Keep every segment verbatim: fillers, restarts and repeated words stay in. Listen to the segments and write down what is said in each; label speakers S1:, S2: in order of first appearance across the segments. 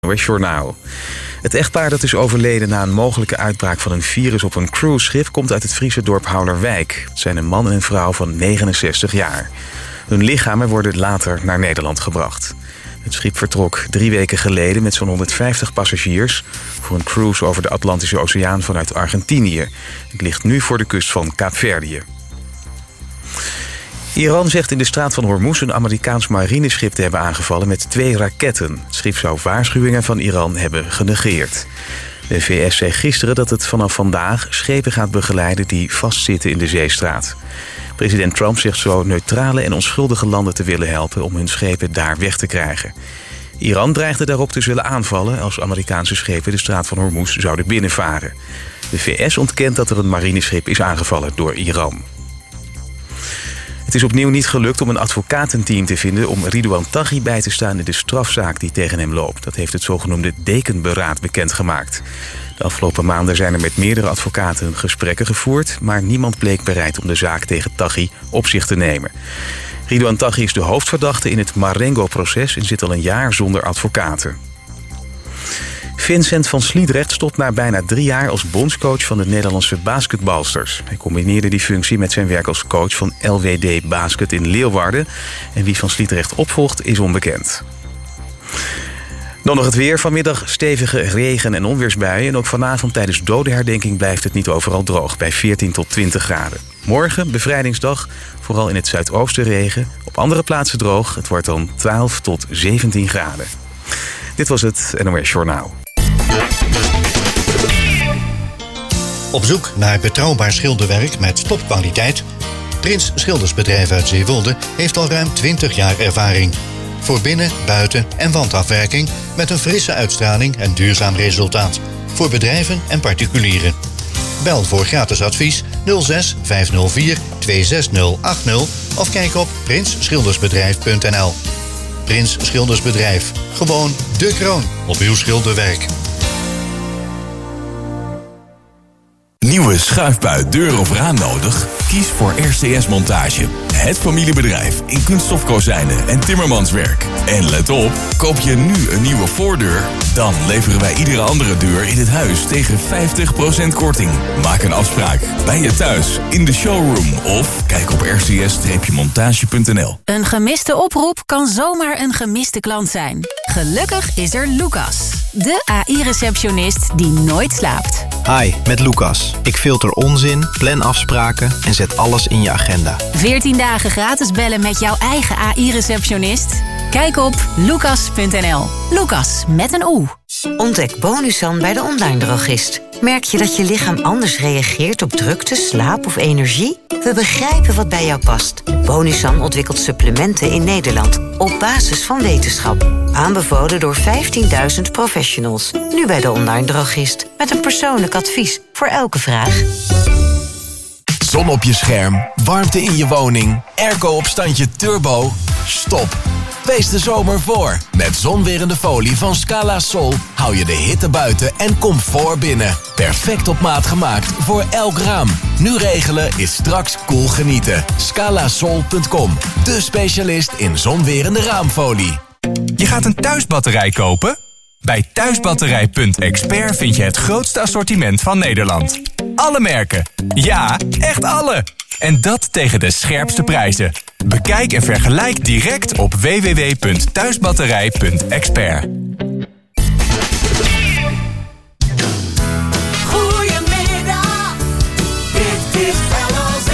S1: Journaal. Het echtpaar dat is overleden na een mogelijke uitbraak van een virus op een cruiseschip komt uit het Friese dorp Houderwijk. Het zijn een man en een vrouw van negenenzestig jaar. Hun lichamen worden later naar Nederland gebracht. Het schip vertrok drie weken geleden met zo'n honderdvijftig passagiers voor een cruise over de Atlantische Oceaan vanuit Argentinië. Het ligt nu voor de kust van Kaapverdië. Iran zegt in de straat van Hormuz een Amerikaans marineschip te hebben aangevallen met twee raketten. Het schip zou waarschuwingen van Iran hebben genegeerd. De V S zei gisteren dat het vanaf vandaag schepen gaat begeleiden die vastzitten in de zeestraat. President Trump zegt zo neutrale en onschuldige landen te willen helpen om hun schepen daar weg te krijgen. Iran dreigde daarop te zullen aanvallen als Amerikaanse schepen de straat van Hormuz zouden binnenvaren. De V S ontkent dat er een marineschip is aangevallen door Iran. Het is opnieuw niet gelukt om een advocatenteam te vinden om Ridouan Taghi bij te staan in de strafzaak die tegen hem loopt. Dat heeft het zogenoemde dekenberaad bekendgemaakt. De afgelopen maanden zijn er met meerdere advocaten gesprekken gevoerd, maar niemand bleek bereid om de zaak tegen Taghi op zich te nemen. Ridouan Taghi is de hoofdverdachte in het Marengo-proces en zit al een jaar zonder advocaten. Vincent van Sliedrecht stopt na bijna drie jaar als bondscoach van de Nederlandse basketbalsters. Hij combineerde die functie met zijn werk als coach van L W D Basket in Leeuwarden. En wie van Sliedrecht opvolgt is onbekend. Dan nog het weer. Vanmiddag stevige regen- en onweersbuien. En ook vanavond tijdens dodenherdenking blijft het niet overal droog, bij veertien tot twintig graden. Morgen, bevrijdingsdag, vooral in het zuidoosten regen. Op andere plaatsen droog. Het wordt dan twaalf tot zeventien graden. Dit was het N O S Journaal.
S2: Op zoek naar betrouwbaar schilderwerk met topkwaliteit? Prins Schildersbedrijf uit Zeewolde heeft al ruim twintig jaar ervaring. Voor binnen-, buiten- en wandafwerking met een frisse uitstraling en duurzaam resultaat. Voor bedrijven en particulieren. Bel voor gratis advies nul zes vijf nul vier twee zes nul acht nul of kijk op prins schildersbedrijf punt n l. Prins Schildersbedrijf. Gewoon de kroon op uw schilderwerk.
S3: Nieuwe schuifbui, deur of raam nodig? Kies voor R C S Montage. Het familiebedrijf in kunststofkozijnen en timmermanswerk. En let op, koop je nu een nieuwe voordeur, dan leveren wij iedere andere deur in het huis tegen vijftig procent korting. Maak een afspraak bij je thuis, in de showroom of kijk op r c s montage punt n l.
S4: Een gemiste oproep kan zomaar een gemiste klant zijn. Gelukkig is er Lucas, de A I-receptionist die nooit slaapt.
S5: Hi, met Lucas. Ik filter onzin, plan afspraken en zet alles in je agenda.
S4: veertien dagen gratis bellen met jouw eigen A I-receptionist? Kijk op lucas punt n l. Lucas met een O.
S6: Ontdek Bonusan bij de online drogist. Merk je dat je lichaam anders reageert op drukte, slaap of energie? We begrijpen wat bij jou past. Bonusan ontwikkelt supplementen in Nederland op basis van wetenschap. Aanbevolen door vijftienduizend professionals. Nu bij de online drogist. Met een persoonlijk advies voor elke vraag.
S3: Zon op je scherm, warmte in je woning, airco op standje turbo. Stop. Wees de zomer voor. Met zonwerende folie van Scala Sol hou je de hitte buiten en comfort binnen. Perfect op maat gemaakt voor elk raam. Nu regelen is straks cool genieten. scala sol punt com, de specialist in zonwerende raamfolie.
S7: Je gaat een thuisbatterij kopen? Bij thuisbatterij punt expert vind je het grootste assortiment van Nederland. Alle merken. Ja, echt alle. En dat tegen de scherpste prijzen. Bekijk en vergelijk direct op w w w punt thuisbatterij punt expert.
S8: Goedemiddag, dit is L O Z.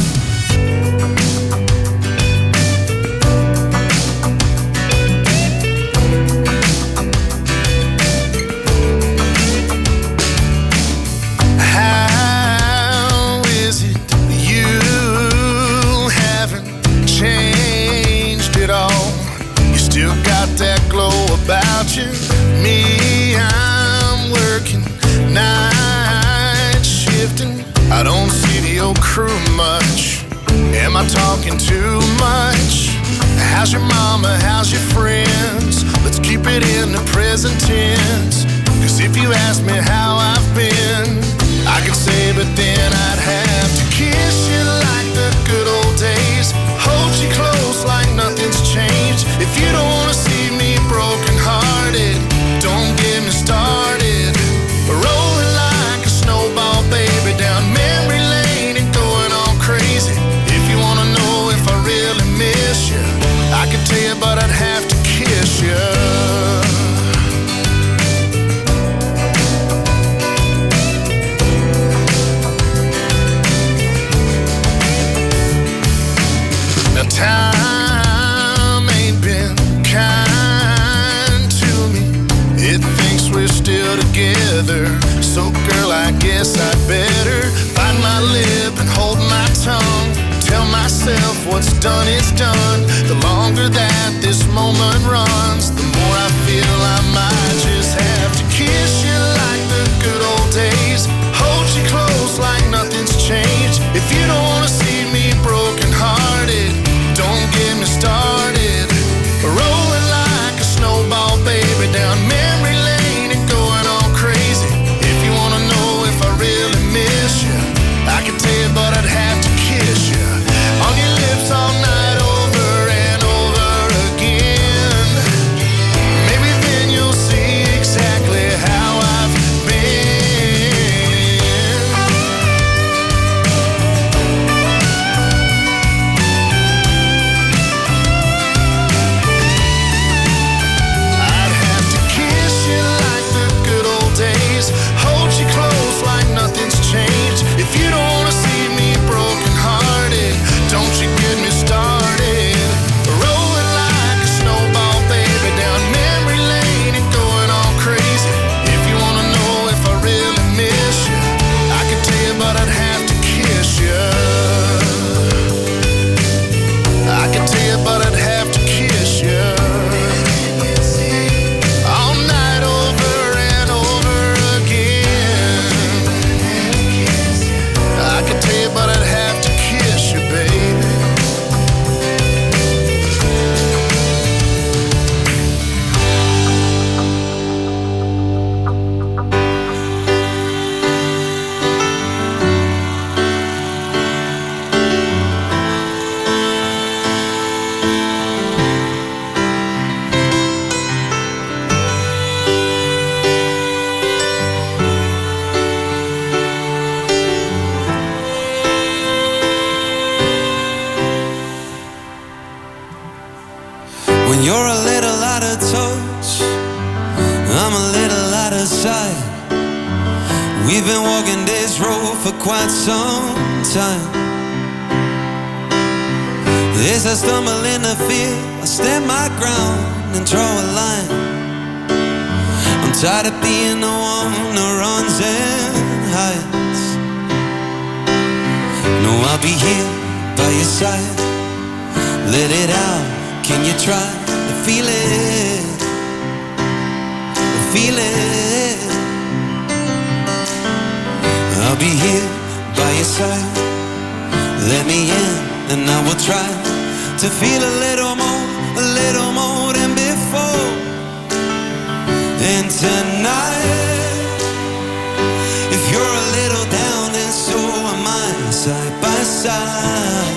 S9: How is it you haven't changed at all? You still got that glow about you. Me, I'm working night shifting. I don't see the old crew much. Am I talking too much? How's your mama? How's your friends? Let's keep it in the present tense. 'Cause if you ask me how I've been, I could say, but then I'd have to kiss you like the good old days. Hold you close like nothing's changed. If you don't wanna see me broken hearted, don't So girl, I guess I'd better bite my lip and hold my tongue. Tell myself what's done is done. The longer that this moment runs, the more I feel I might just have to kiss you like the good old days. Hold you close like nothing's changed. If you don't wanna see me broken hearted, don't get me started. Rolling like a snowball, baby, down memory lane and going all crazy. If you wanna know if I really miss you, I can tell you, but I'd have to kiss you on your lips all night over and over again. Maybe then you'll see exactly how I've been. I'd have to kiss you like the good old days, hold you close like nothing's changed. If you don't wanna see me broken hearted, don't you get me started. Rolling like a snowball, baby, down memory lane and going all crazy. If you wanna know if I really miss you, I can tell you, but I'd have to kiss you. I can tell you, but I'd have to kiss you. All night over and over again. I can tell you, but I'd have to kiss you, baby.
S10: When you're a little out of touch, I'm a little out of sight. We've been walking this road for quite some time. As I stumble in the field, I stand my ground and draw a line. I'm tired of being the one who runs and hides. No, I'll be here by your side. Let it out, can you try to feel it? Feel it. I'll be here by your side. Let me in and I will try to feel a little more, a little more than before. And tonight, if you're a little down, then so am I, side by side.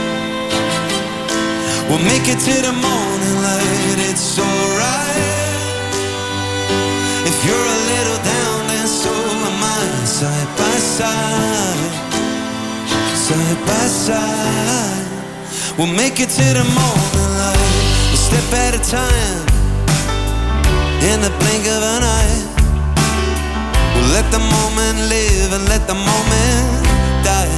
S10: We'll make it to the morning light, it's alright. If you're a little down, then so am I, side by side. Side by side. We'll make it to the morning light, a step at a time, in the blink of an eye. We'll let the moment live and let the moment die.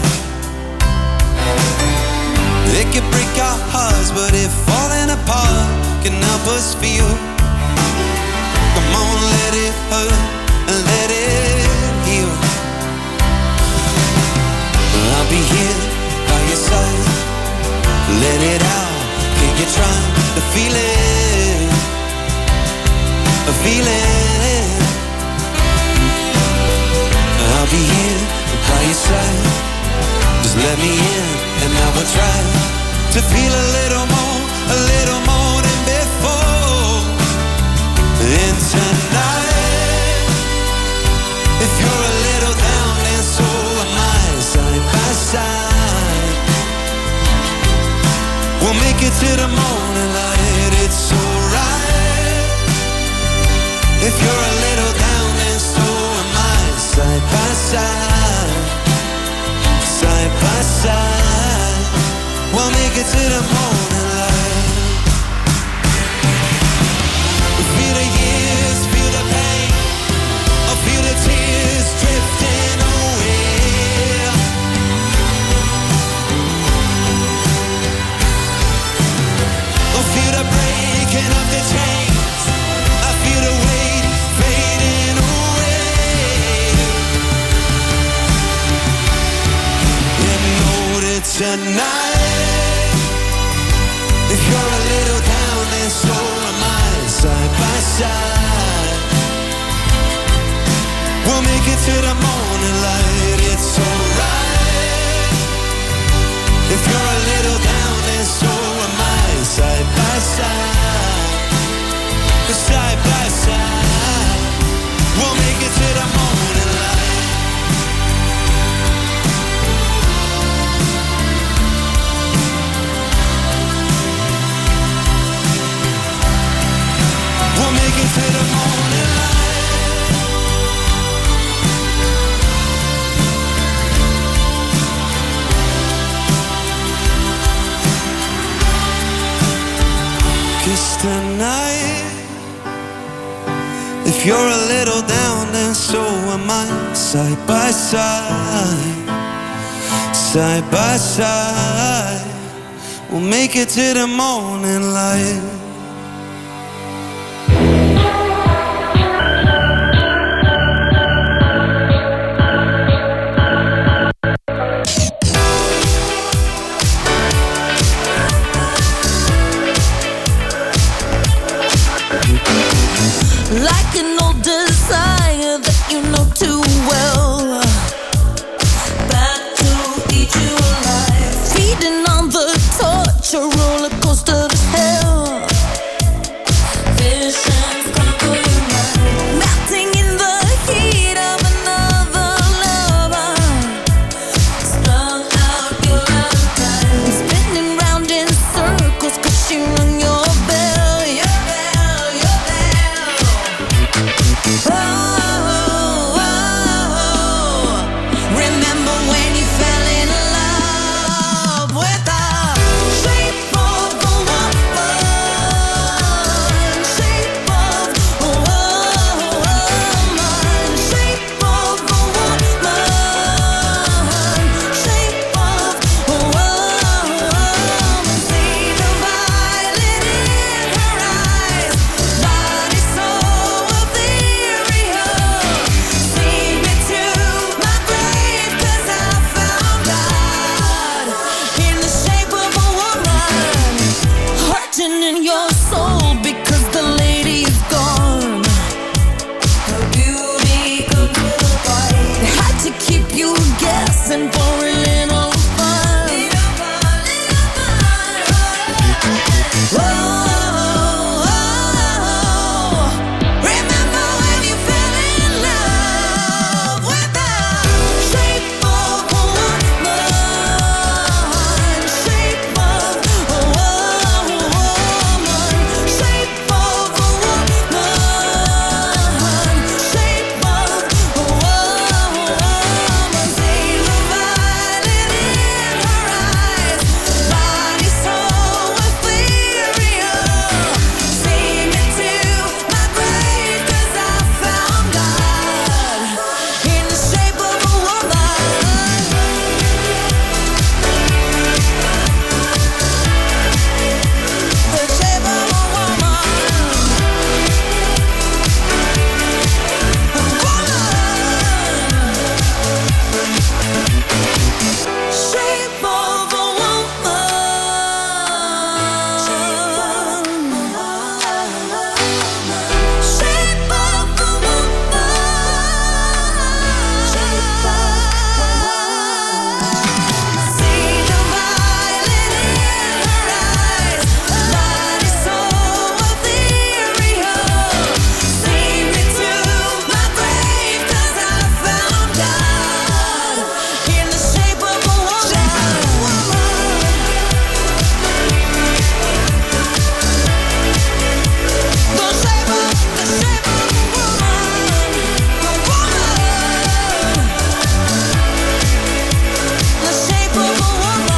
S10: It can break our hearts, but if falling apart can help us feel, come on, let it hurt and let it heal. I'll be here by your side. Let it out, can you try to feel it? Feel it. I'll be here by your side. Just let me in and I will try to feel a little more, a little more than before. And tonight, if you're a little down, then so am I, side by side. We'll make it to the morning light, it's alright. If you're a little down, then so am I, side by side. Side by side. We'll make it to the morning light. Feel the years, feel the pain, I feel the tears drifting away. I feel the breaking of the chains, I feel the weight fading away. to the morning light, it's alright. If you're a little down, then so am I. Side by side, side by side, we'll make it to the morning light. We'll make it to the morning light. Kiss tonight. If you're a little down, then so am I. Side by side, side by side, we'll make it to the morning light.
S11: Like an old desire that you know too well, back to eat you alive, feeding on the torch, a roller coaster to hell. Visions conquer your mind, melting in the heat of another lover. Strung out, you're out of time, spinning round in circles 'cause she rung your bell, your bell, your bell. Oh, oh, oh, remember when you fell in love with the shape of a woman, shape of a woman, shape of a woman, shape of a woman. See the violet in her eyes, body so ethereal. See me to my grave 'cause I found God in the shape of a woman, hurting in your soul because the lady is gone. Her beauty could do the fight. Had to keep you guessing for a little fun. Oh, oh, oh, remember when you fell in love with the shape of a woman, shape of a woman, shape of a woman, shape of a woman. See the violet in her eyes, body so ethereal. See me to my grave 'cause I found God in the shape of a woman. The shape of a woman. A woman. Shape of a woman. Shape of a woman. See the violet in her eyes, body so ethereal. See me to my grave 'cause I found God in the shape of a woman. The shape of, the shape of a woman. A woman. The shape of a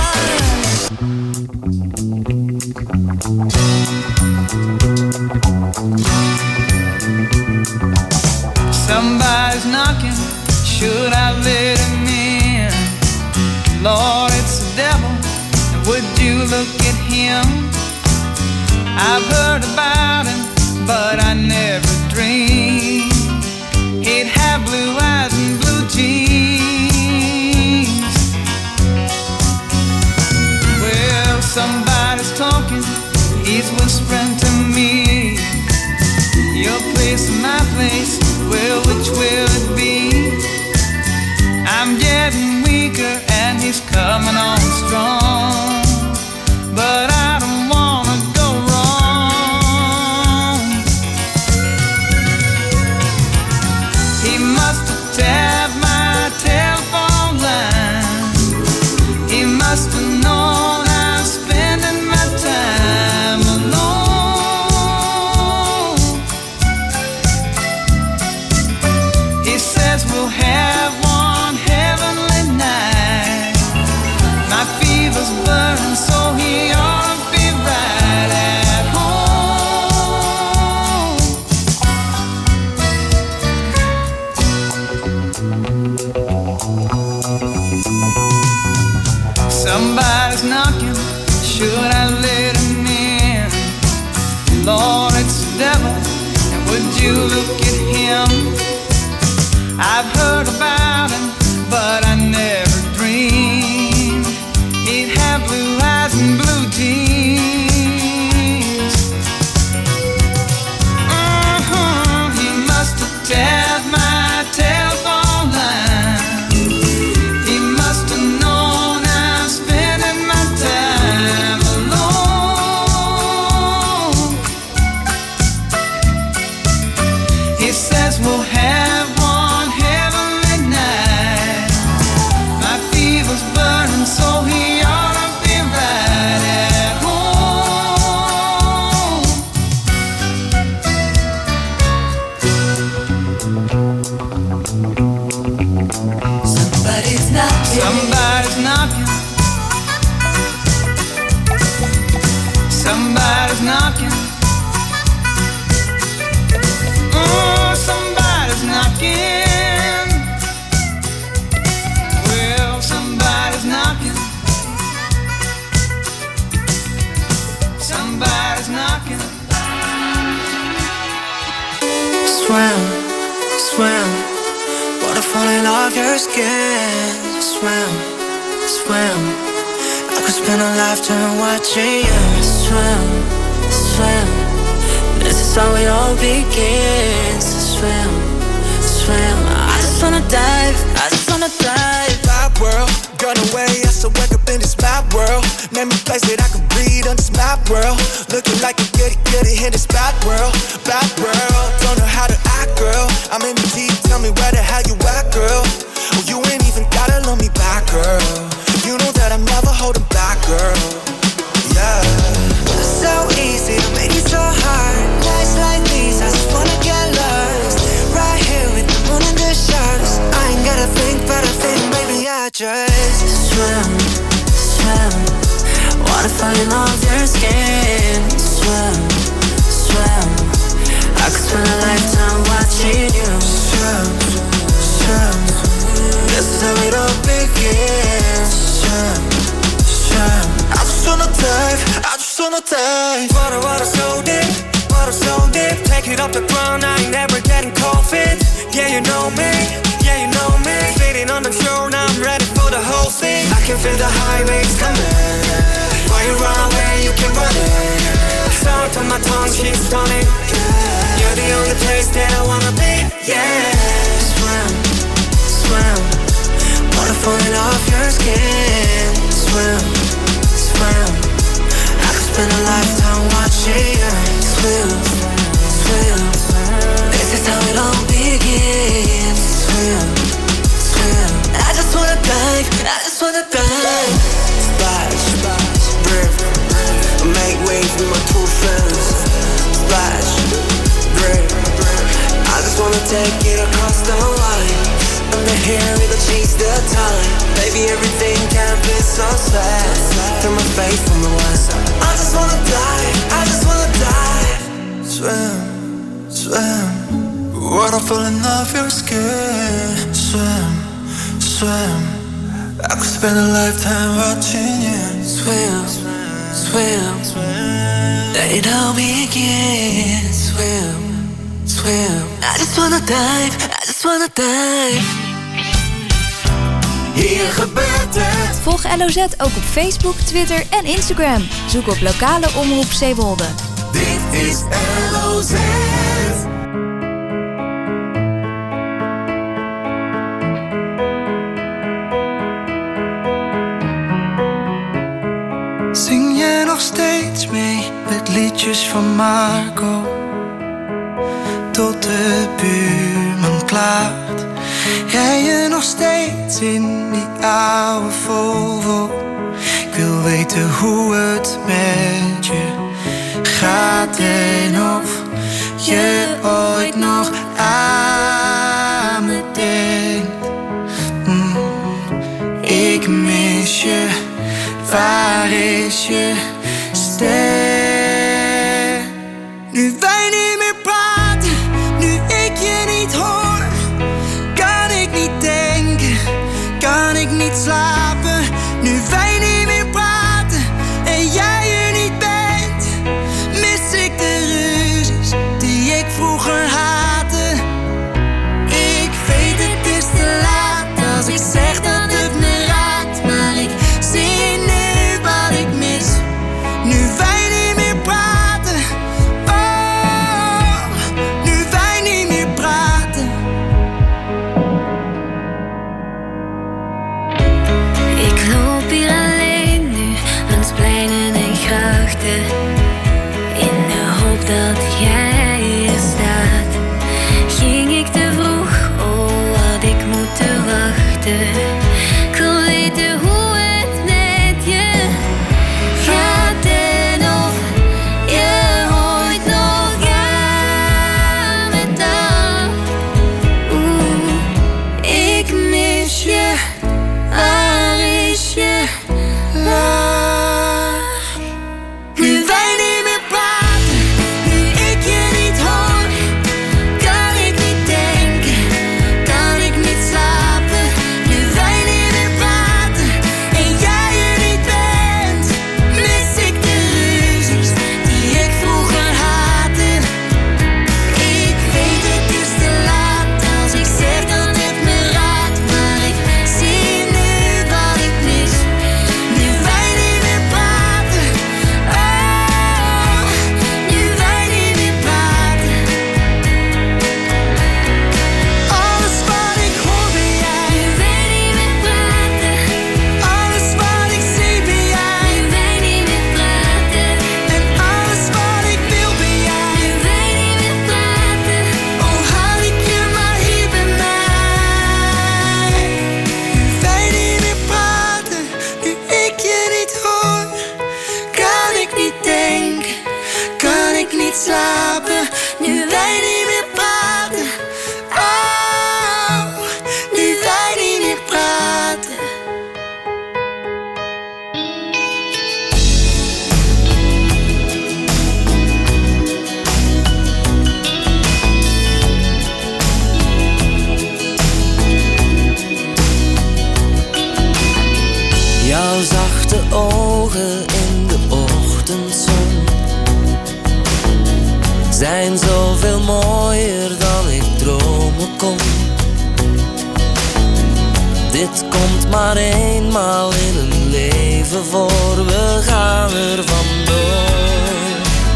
S12: Somebody's knocking, should I let him in? Lord, it's the devil, would you look at him? I've heard about him, but I never dreamed he'd have blue eyes and blue jeans. Well, somebody's talking, he's whispering to me. Your place and my place, well, which will it be? Somebody's knocking, should I let him in? Lord, it's the devil, and would you look at him? I've heard about him, but I never dreamed he'd have blue eyes and blue jeans. Uh-huh, he must have tapped my telephone line. He must have known I'm spending my time alone. He says we'll have one heavenly night. My fever's burning, so he ought to be right at home.
S11: Somebody's knocking.
S12: Somebody's knocking. Somebody's knocking. Oh, somebody's knocking. Well, somebody's knocking. Somebody's knocking.
S10: Swim, swim, water falling off your skin. Swim, swim, I could spend a lifetime watching you. Swim, swim, this is how it all begins. Swim, swim, I just wanna dive, I just wanna dive.
S13: Bad world, gone away, I still wake up in this mad world. Name me place that I can breathe on this mad world. Looking like a goody goody in this bad world. Bad world, don't know how to act, girl. I'm in the deep, tell me where the hell you at, girl. Oh, you ain't even gotta love me back, girl. You know that I'm never holding back, girl. Yeah.
S10: So easy to make it so hard. Nights like these, I just wanna get lost. Right here with the moon and the stars. I ain't gotta think, but I think maybe I just swim, swim. Water falling off your skin. Swim, swim. I could spend a lifetime watching you. Swim, swim. This is how it all begins. Swim, swim. I just wanna dive, I just wanna dive.
S13: Water, water so deep, water so deep. Take it off the ground, I ain't never getting cold feet. Yeah, you know me, yeah, you know me. Sitting on the shore, now I'm ready for the whole thing. I can feel the high waves coming. While you run away, you can run it. Sound on my tongue, she's stunning. You're the only place that I wanna be, yeah.
S10: Swim, swim. Water falling off your skin. Swim, swim. I could spend a lifetime watching you. Swim, swim. This is how it all begins. Swim, swim. I just wanna dive, I just wanna dive.
S13: Splash, splash, brave, I make waves with my two friends. Splash, brave,
S10: I just wanna take it across the line. Under here, we gon' chase the time. Baby, everything can be so sad. Turn my face from the west. I just wanna dive, I just wanna dive.
S13: swim, swim. Water falling off your skin. Swim, swim. I could spend a lifetime watching you.
S10: Swim, swim, let it all begin. Swim, swim. I just wanna dive, I just wanna dive.
S8: Hier gebeurt het.
S14: Volg L O Z ook op Facebook, Twitter en Instagram. Zoek op lokale omroep Zeewolde.
S8: Dit is L O Z.
S10: Zing je nog steeds mee met liedjes van Marco? Tot de buurman klaagt. Jij je nog steeds in die oude Volvo? Ik wil weten hoe het met je gaat en of je ooit nog aan me denkt. Mm, ik mis je, waar is je stem? Nu wij niet meer praten, nu ik je niet hoor, kan ik niet denken, kan ik niet slapen. Nu wij niet meer praten,
S11: weten. Ik wil weten hoe het met je gaat en of je ooit nog aan me dacht. Oeh, ik mis je. Waar is je lach? Nu wij niet meer praten, nu ik je niet hoor, kan ik niet denken, kan ik niet slapen. Nu wij niet meer praten en jij er niet bent, mis ik de ruzies die ik vroeger haatte. Ik weet het is te laat als ik zeg dat het me raakt, maar ik zie nu wat ik mis. Nu wij niet meer praten, oh, nu wij niet meer praten. Alles wat ik hoor ben jij. Nu wij niet meer praten. Alles wat ik zie ben jij. Nu wij niet meer praten. En alles wat ik wil ben jij. Nu wij niet meer praten. Oh, haal ik je maar hier bij mij. Nu wij niet meer praten, nu ik je niet hoor, kan ik niet denken, kan ik niet slapen. Nu wij niet meer praten, oh, nu wij niet meer praten.
S10: Jouw zachte ogen in de ochtendzon zijn zoveel mooier dan ik dromen kon. Dit komt maar eenmaal in een leven voor, we gaan er vandoor.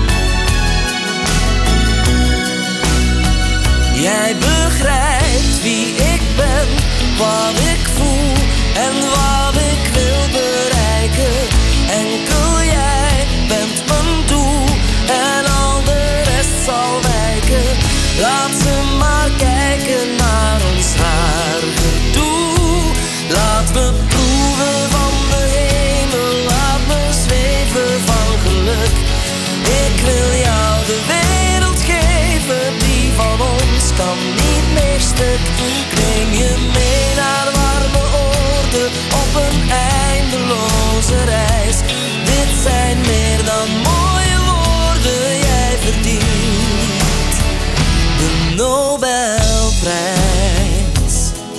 S10: Jij begrijpt wie ik ben, wat ik voel en wat ik wil bereiken. Enkel jij bent mijn doel en al de rest zal wijken. Laat ze maar kijken naar ons haar gedoe. Laat me proeven van de hemel, laat me zweven van geluk. Ik wil jou de wereld geven, die van ons kan niet meer stuk. Ik neem je mee naar warme oorden op een eindeloze reis. Dit zijn meer dan mooie woorden, jij verdient de Nobelprijs.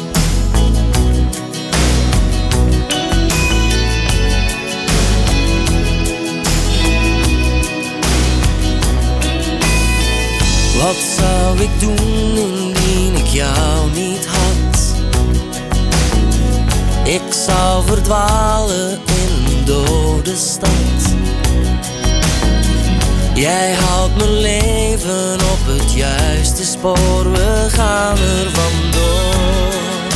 S10: Wat zou ik doen indien ik jou niet had? Ik zou verdwalen in een dode stad. Jij houdt mijn leven op het juiste spoor, we gaan er vandoor.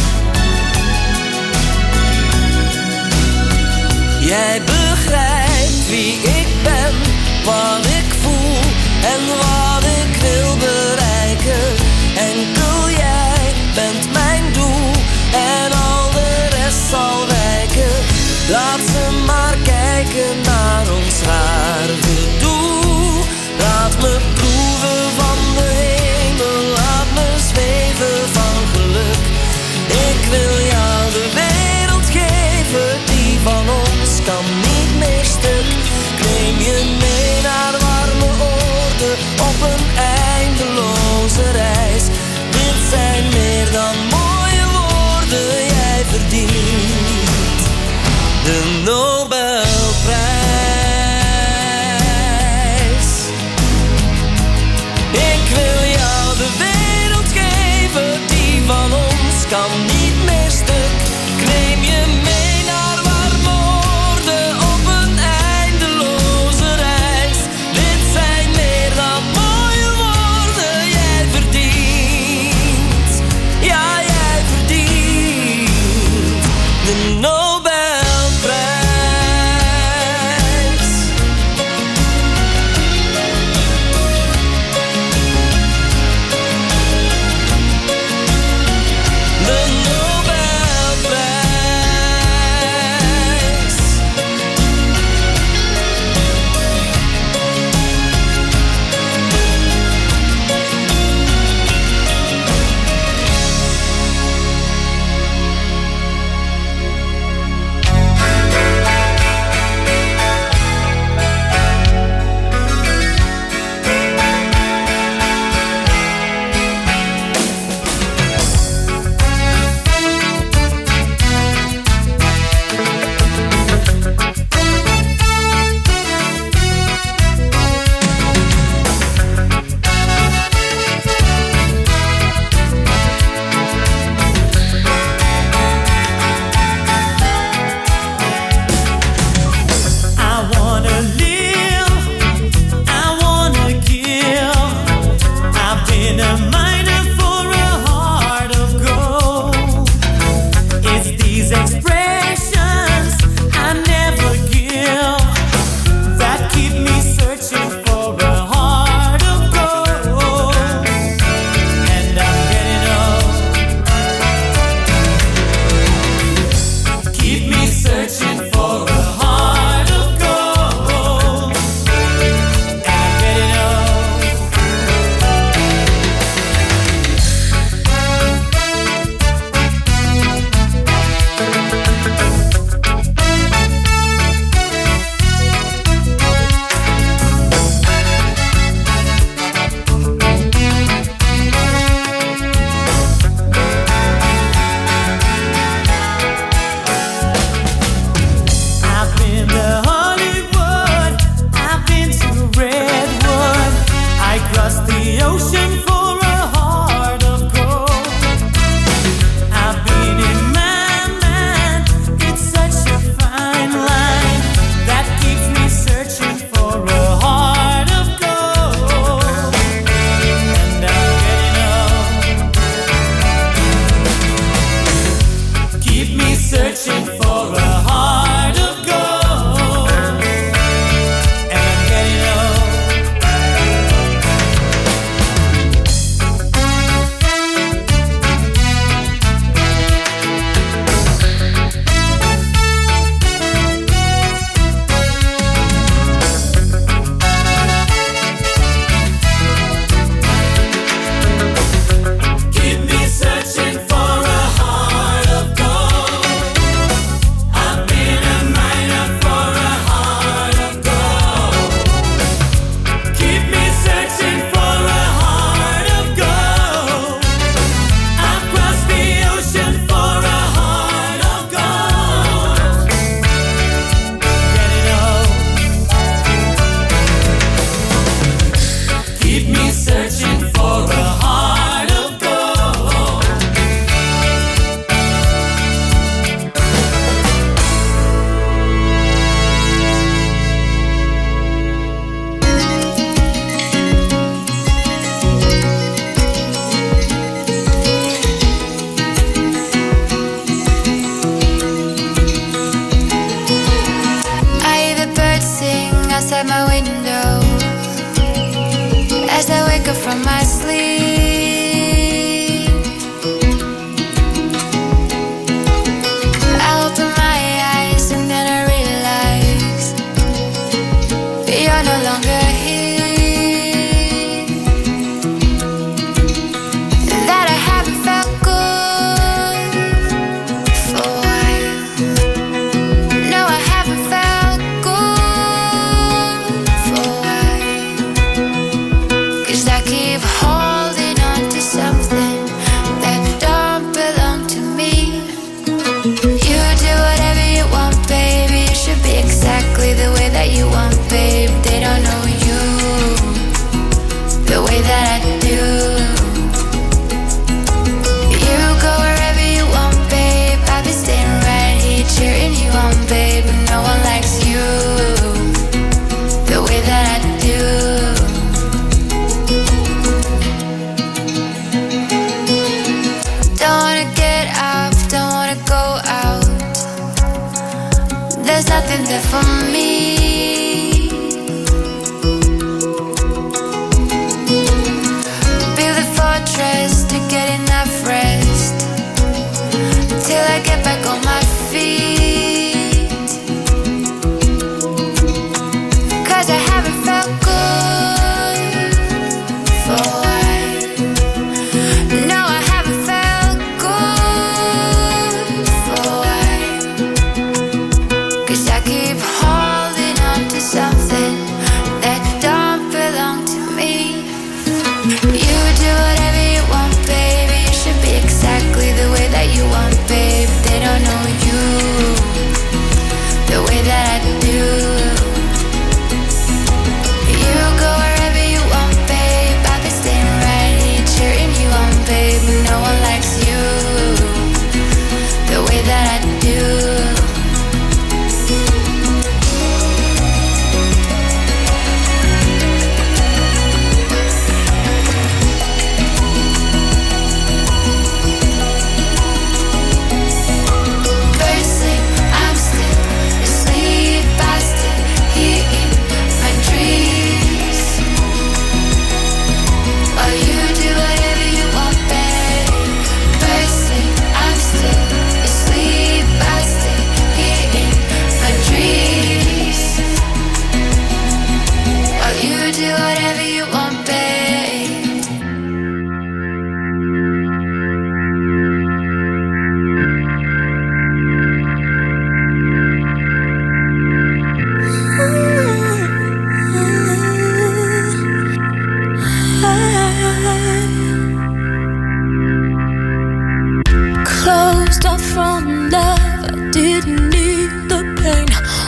S10: Jij begrijpt wie ik ben, wat ik voel en wat ik wil bereiken. Enkel jij bent mijn doel en al de rest zal wijken. Laat ze maar kijken naar ons haar gedoe. Laat me proeven van de hemel, laat me zweven van geluk. Ik wil jou de wereld geven, die van ons kan niet meer stuk. Ik neem je mee naar warme oorden op een eindeloze reis. Dit zijn meer dan mooie woorden, jij verdient de Nobelprijs. Ik wil jou de wereld geven, die van ons kan niet meer stuk. Ik neem je mee naar warme oorden op een eindeloze reis. Dit zijn meer dan mooie woorden, jij verdient, ja jij verdient de Nobelprijs. De Nobelprijs.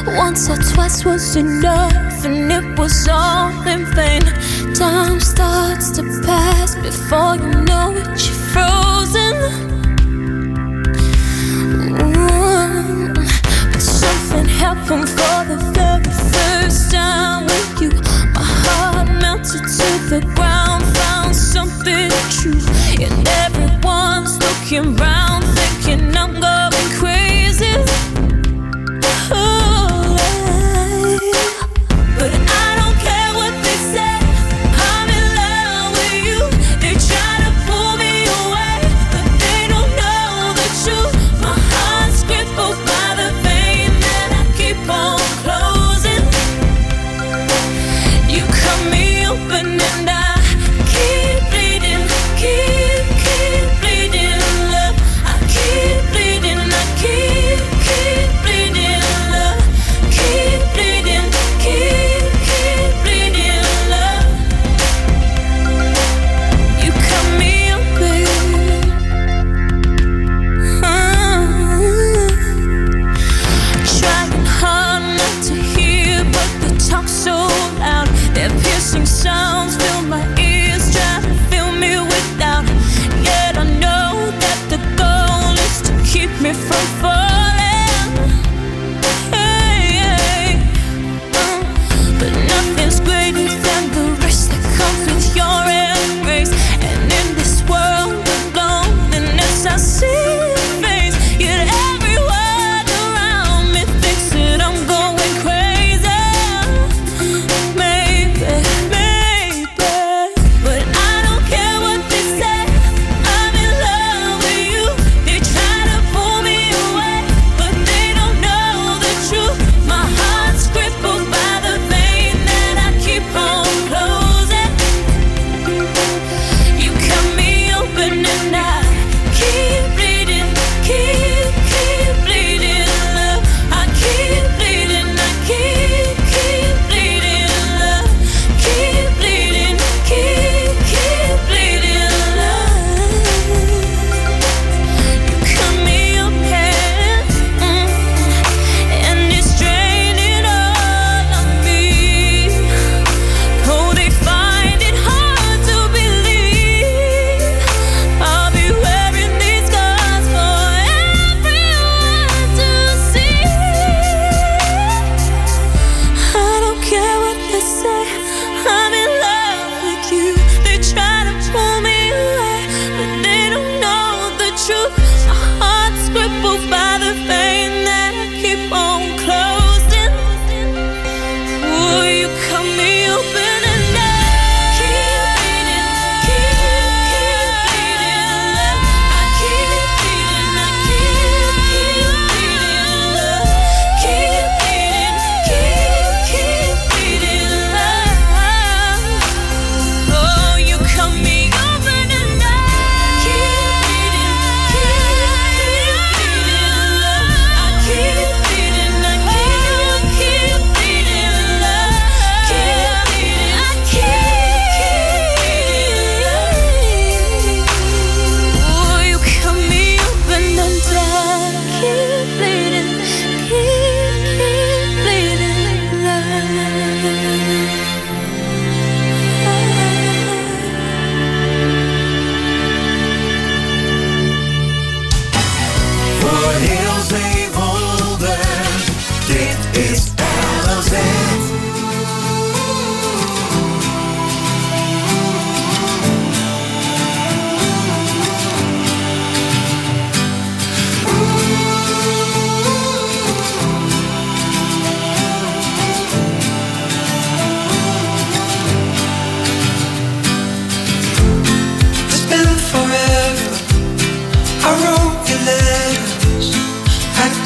S11: Once or twice was enough, and it was all in vain. Time starts to pass before you know it, you're frozen. Ooh. But something happened for the very first time with you. My heart melted to the ground, found something true. And everyone's looking round, thinking I'm going crazy. Ooh, but I don't care what they say, I'm in love with you. They try to pull me away, but they don't know the truth. My heart's crippled by the vein that I keep on closing. You cut me open and I keep bleeding, keep, keep bleeding, love. I keep bleeding, I keep, keep bleeding, love. Keep bleeding, keep, keep bleeding, love. You cut me open. Trying hard not to hear, but they talk so loud. Their piercing sounds fill my ears, try to fill me with doubt. Yet I know that the goal is to keep me from falling. Hey, hey. Uh, but nothing's greater than the rest that comes with your embrace. And in this world of loneliness, I see your face. Yet every word around me thinks that I'm going crazy. Maybe, maybe, but I don't care what they say. I'm in love with you. They try to pull me away, but they don't know the truth. My heart's crippled by the vein that I keep on closing. You cut me open and I keep bleeding, keep, keep bleeding, love. I keep bleeding, I keep, keep bleeding, love. Keep bleeding, keep, keep bleeding, love. You cut me open, mm, and it's draining all of me. Oh, they find it hard to believe I'll be wearing these scars for everyone to see. I don't care what they say, I'm in love with you. They try to pull me away, but they don't know the truth. My heart's crippled by the vein that I keep on closing. Ooh, you cut me open and I keep bleeding, keep, keep bleeding, love. I keep bleeding, I keep, keep bleeding, love. Keep bleeding, keep, keep bleeding, love. Oh, you cut me open and I keep bleeding, keep, keep bleeding, love. I keep bleeding, I keep, keep bleeding, love. Keep bleeding, I keep, keep bleeding. Oh, you cut me open and I keep bleeding, keep, keep bleeding, love.
S10: Voor heel Zeewolde, dit is L L Z.
S13: It's been forever. I wrote your letters, had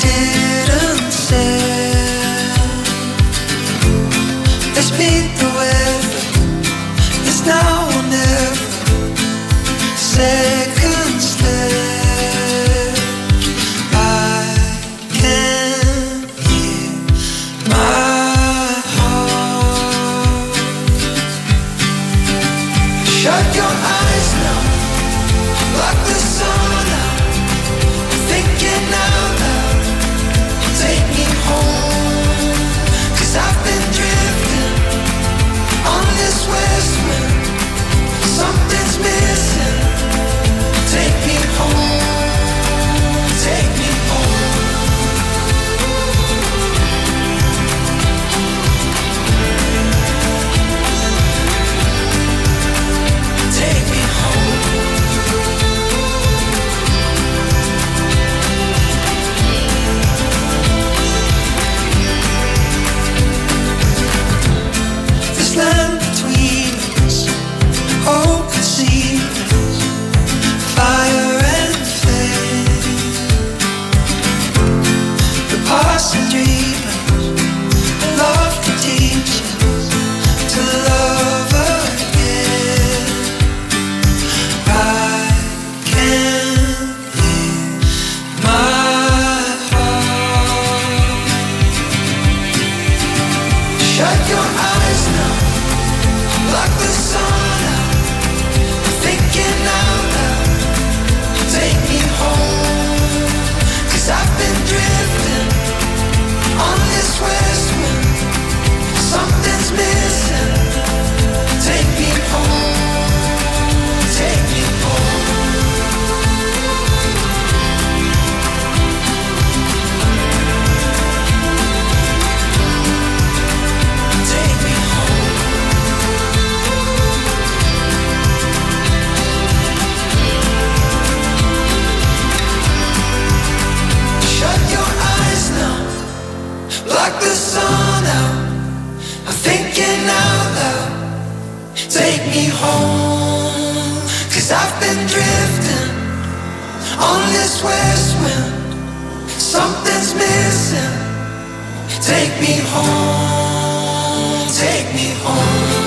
S10: home. Cause I've been drifting on this west wind. Something's missing. Take me home, take me home.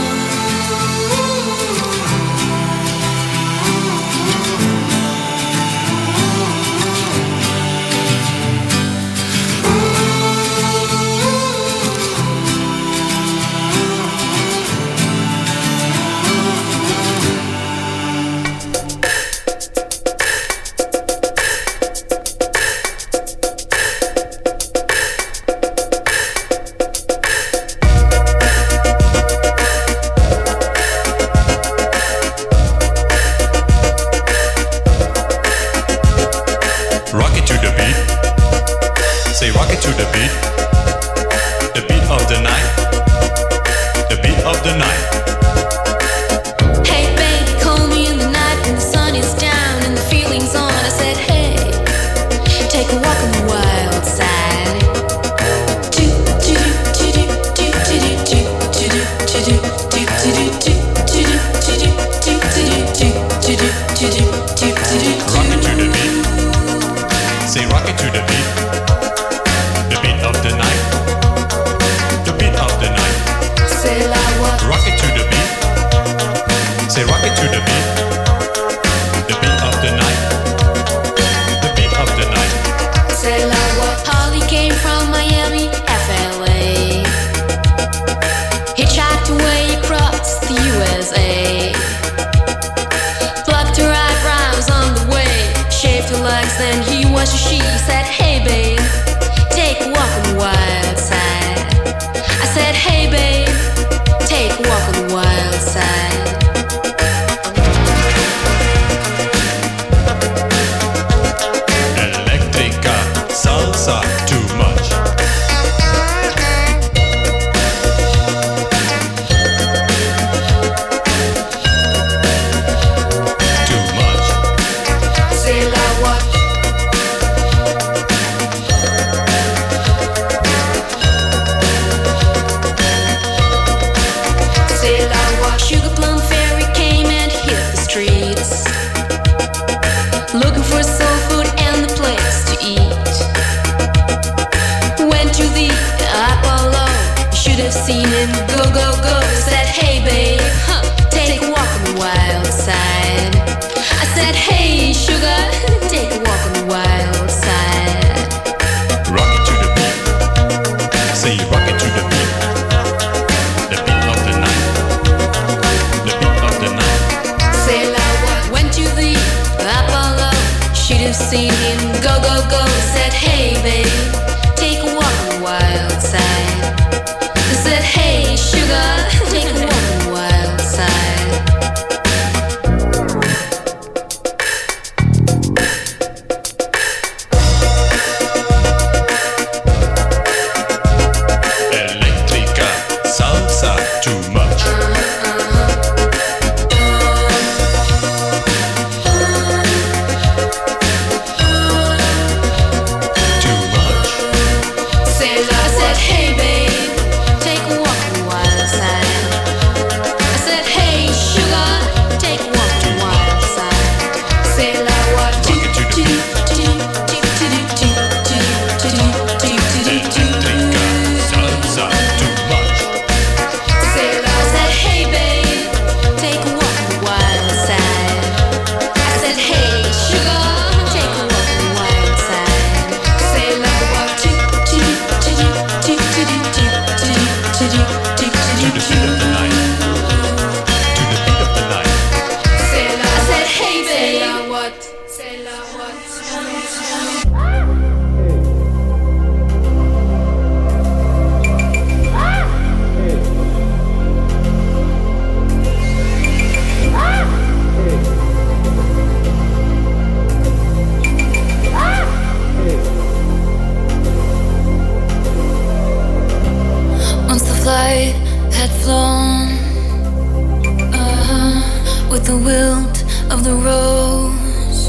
S11: the wilt of the rose.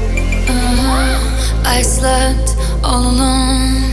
S11: Uh-huh. I slept all alone.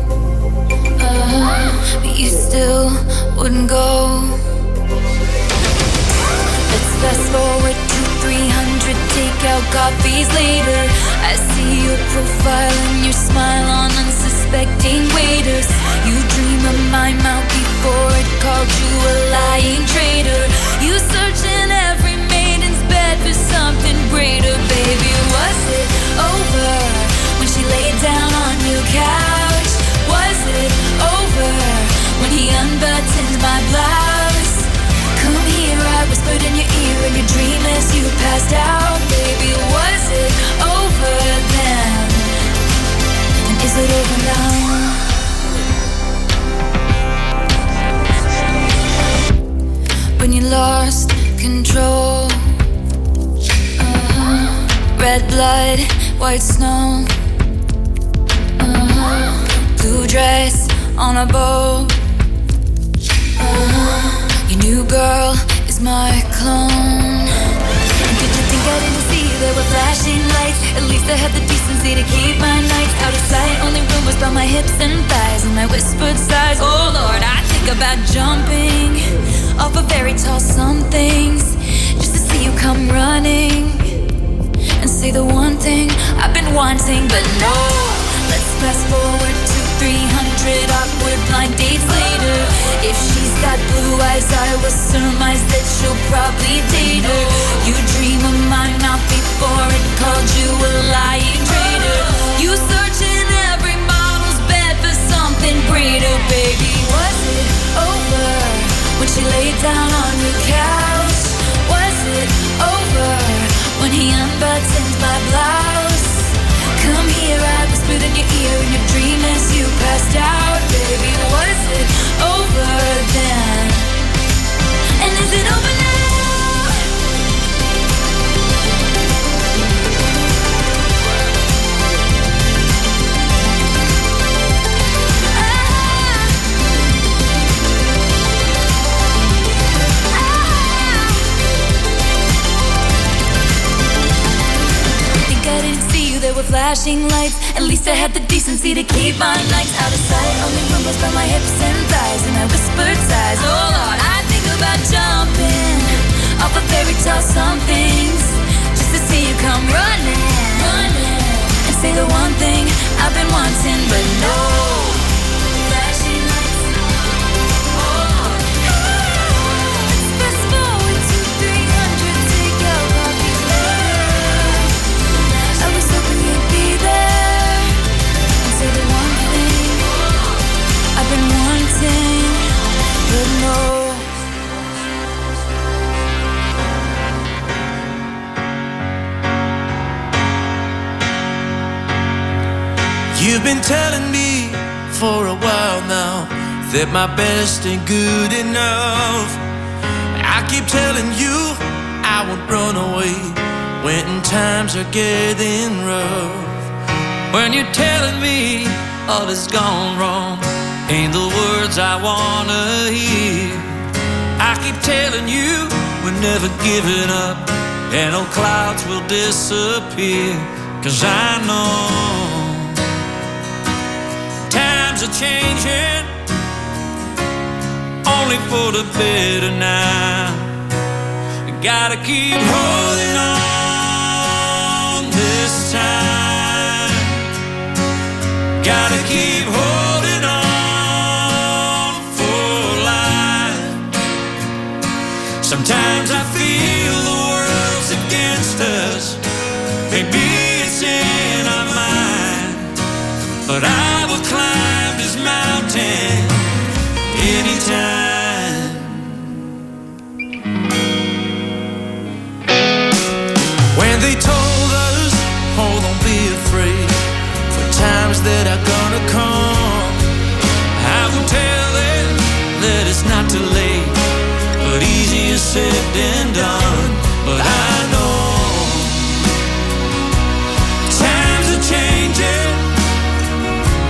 S11: Uh-huh. But you still wouldn't go. It's fast forward to three hundred takeout coffees later. I see your profile and your smile on unsuspecting waiters. You dream of my mouth before it called you a lying traitor. You search in every maiden's bed for something greater. Baby, was it over when she laid down on your couch? Was it over when he unbuttoned my blouse? Come here, I whispered in your ear in your dream as you passed out. Baby, was it over then? And is it over now? When you lost control, uh-huh. Red blood, white snow, uh-huh. Blue dress on a boat, uh-huh. Your new girl is my clone. And did you think I didn't see there were flashing lights? At least I had the decency to keep my nights out of sight. Only rumors about my hips and thighs and my whispered sighs. Oh Lord, I think about jumping off a very tall somethings just to see you come running and say the one thing I've been wanting. But no, let's fast forward to three hundred awkward blind dates later. If she's got blue eyes, I will surmise that she'll probably date her. You dream of my mouth before it called you a lying traitor. You search in every model's bed for something greater. Baby, was it over when she laid down on your couch? Was it over when he unbuttoned my blouse? Come here, I whispered in your ear in your dream as you passed out. Baby, was it over then? And is it over now? I didn't see you, there were flashing lights. At least I had the decency to keep my nights out of sight. Only rumors about my hips and thighs and my whispered sighs. Oh Lord, I think about jumping off a fairy tale somethings just to see you come running, running and say the one thing I've been wanting. But no flashing lights. Oh Lord, let's fast forward to three hundred takeout coffees later. I was hoping you'd be there and say the one thing I've been wanting, but no.
S10: You've been telling me for a while now that my best ain't good enough. I keep telling you I won't run away when times are getting rough. When you're telling me all has gone wrong ain't the words I wanna hear. I keep telling you we're never giving up and old clouds will disappear. Cause I know times are changing only for the better now. Gotta keep holding on this time. Gotta keep holding on for life. Sometimes I feel the world's against us. Maybe it's in our mind, but I will climb this mountain anytime. When they told us, oh, don't be afraid for times that are gonna come, I will tell them that it's not too late, but easier said than done. But I know times are changing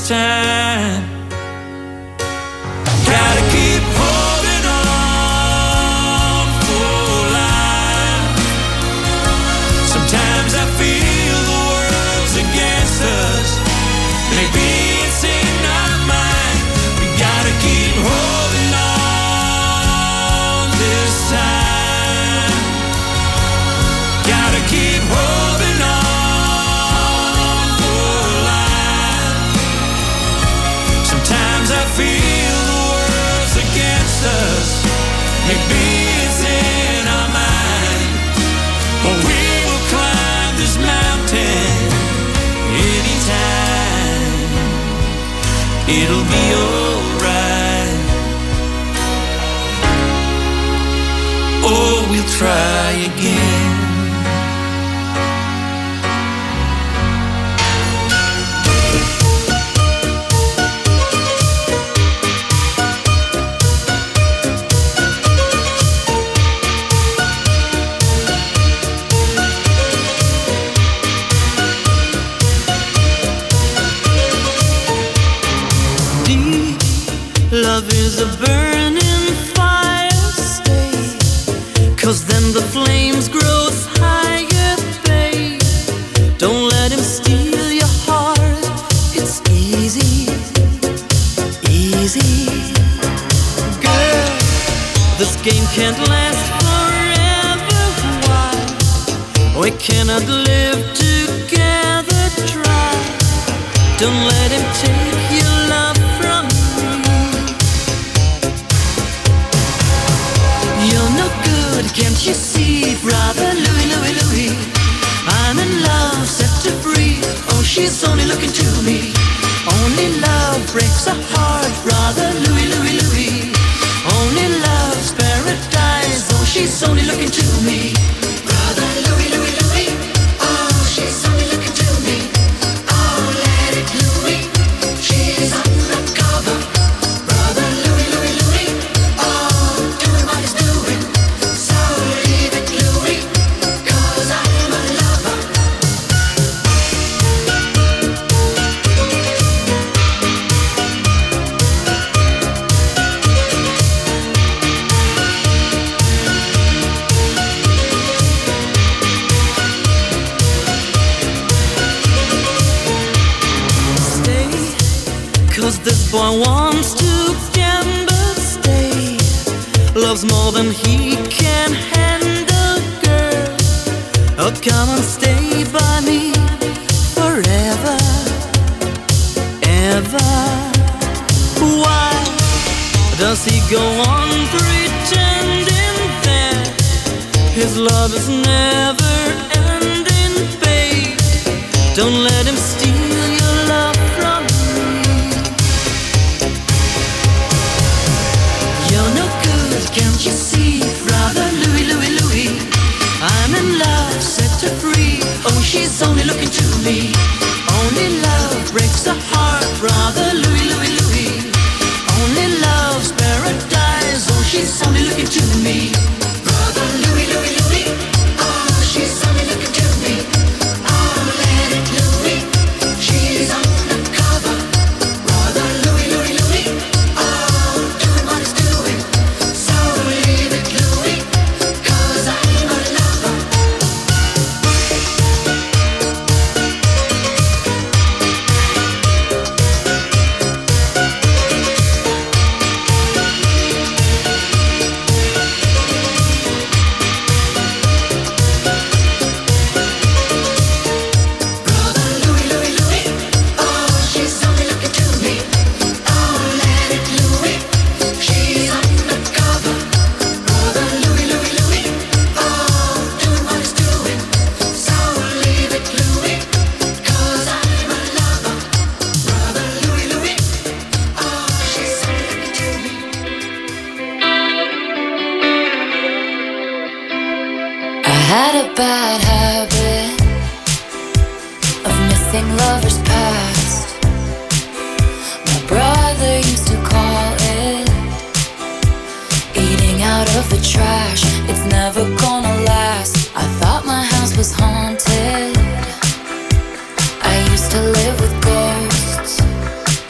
S10: time. Gotta keep holding on for life. Sometimes I feel the world's against us. Maybe it's in our mind. We gotta keep holding on this time. Gotta keep holding on for life. Sometimes I feel the world's against us. Maybe it's in our mind. But we will climb this mountain anytime. It'll be alright. Oh, we'll try again.
S15: Love is a burning fire, stay. Cause then the flames grow higher, babe. Don't let him steal your heart. It's easy, easy. Girl, this game can't last forever. Why? We cannot live together, try. Don't let him take your love from me. You're no good, can't you see, brother Louis, Louis, Louis? I'm in love, set to free. Oh, she's only looking to me. Only love breaks a heart, brother Louis, Louis, Louis. Only love's paradise. Oh, she's only looking to me. Brother Louis, Louis, Louis. Oh, she's only looking to me. Oh, let it Louis. She's undercover. Brother Louis, Louis, Louis. Oh, doing what he's doing. So leave it Louis, cause I'm a lover. Stay, cause this boy wants to gamble. Stay, loves more than he can handle, girl. Oh, come and stay by me forever, ever. Why does he go on pretending that his love is never ending, babe? Don't let him steal your love from me. You're no good, can't you see, brother Louis, Louis, Louis? I'm in love, set her free. Oh, she's only looking to me. Only love breaks a heart, brother Louis, Louis, Louis. Only love's paradise. Oh, she's only looking to me. Brother Louis, Louis, Louis. Oh, she's only looking to me. Oh, let it Louis. She's undercover. Brother Louis, Louis, Louis. Oh, doing what he's doing. So leave it Louis, cause I'm a lover.
S11: had a bad habit of missing lovers past. My brother used to call it eating out of the trash. It's never gonna last. I thought my house was haunted. I used to live with ghosts.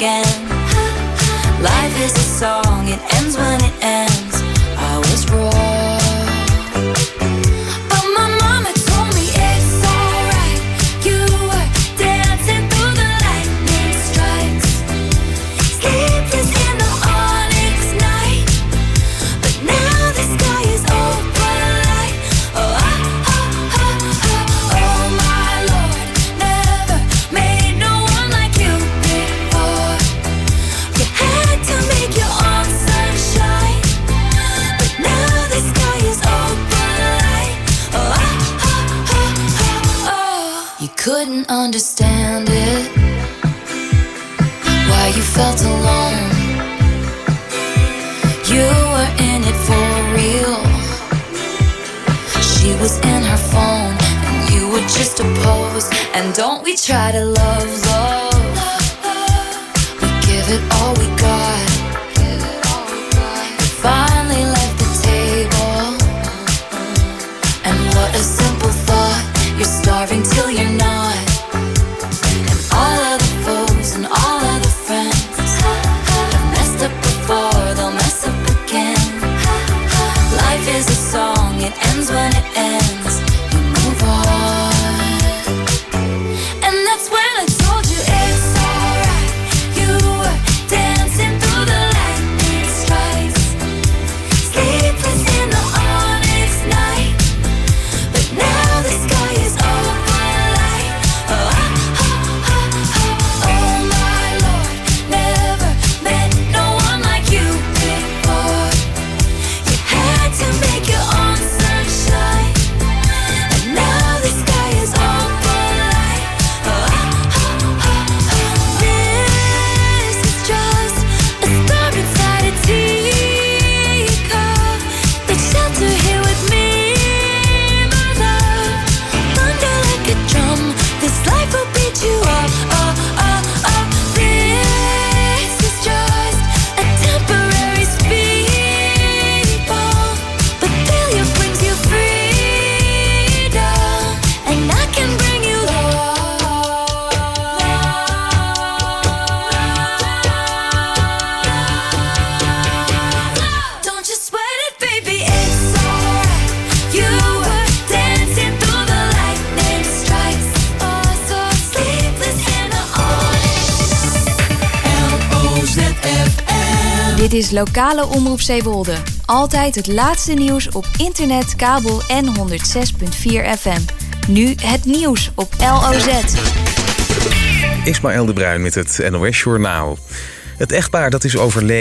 S11: again. Life is a song, it ends when it ends. I was wrong, but my mama told me it's alright. You were dancing through the lightning strikes, sleepless in the onyx night. But now the sky is open light. Oh, oh, oh, oh, oh, oh my Lord, never made no one like you before. You had to make your own sunshine, but now the sky is open light. Oh, oh, oh, oh, oh. You couldn't understand it, why you felt alone. You were in it for real. She was in her phone, and you were just a pose. And don't we try to love, love? We give it all we got. We finally left the table, and what a simple thought. You're starving till you're not. And all of the foes and all of the friends have messed up before, they'll mess up again. Life is a song, it ends when it ends. You move on, and that's when I told you it's alright. You were dancing through the lightning strikes, sleepless in the onyx night. But now the sky is open light. Oh, oh, oh, oh, oh my Lord, never met no one like you before. You had to make your own sunshine, and now the sky is open light. Oh, oh, oh, oh. This is just a star inside a teacup. The shelter here with me, my love. Thunder like a drum, this life will beat you up. Oh, oh, oh. This is just a temporary speed bump, but failure brings you freedom, and I can bring you love. Don't you sweat it, baby, it's alright. You were dancing through the lightning strikes, oh so sleepless in the
S10: L O Z F M.
S14: Dit is Lokale Omroep Zeewolde. Altijd het laatste nieuws op internet, kabel en honderd zes komma vier F M. Nu het nieuws op L O Z.
S1: Ismaël de Bruin met het N O S Journaal. Het echtpaar dat is overleden